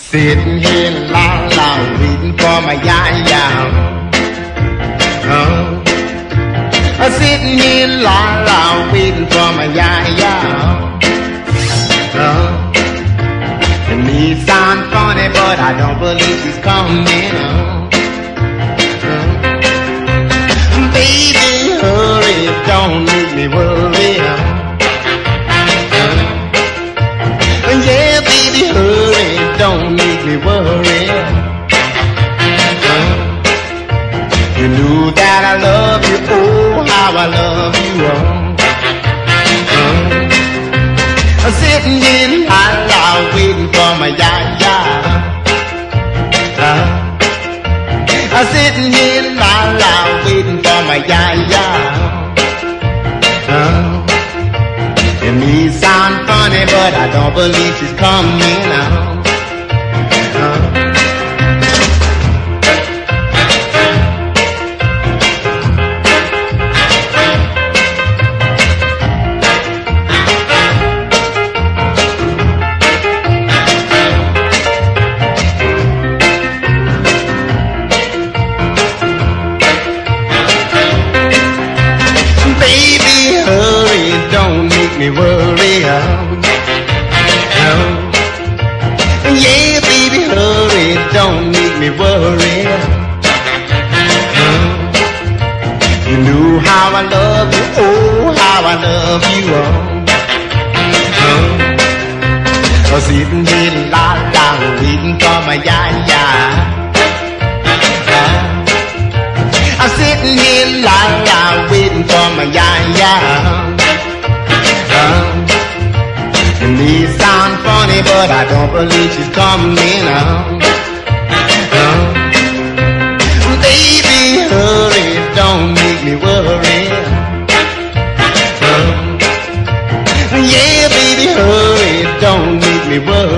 Sitting here la la waiting for my ya-ya. Sitting here la la waiting for my ya-ya. It may sound funny, but I don't believe she's coming. Baby, hurry, don't make me worry. Yeah, baby, hurry, don't make me worry. You knew that I love you, oh, how I love you. Sitting in la la waiting for my ya-ya. Sitting in la la waiting for my ya-ya. It may sound funny, but I don't believe she's coming out. Baby, hurry, don't make me worry. Yeah, baby, hurry, don't make me worry. You knew how I love you, oh, how I love you. Sitting here la la waiting for my ya-ya. I'm sitting here la la waiting for my ya-ya. It may sound funny, but I don't believe she's coming out. Baby, hurry, don't make me worry. Yeah, baby, hurry, don't make me worry.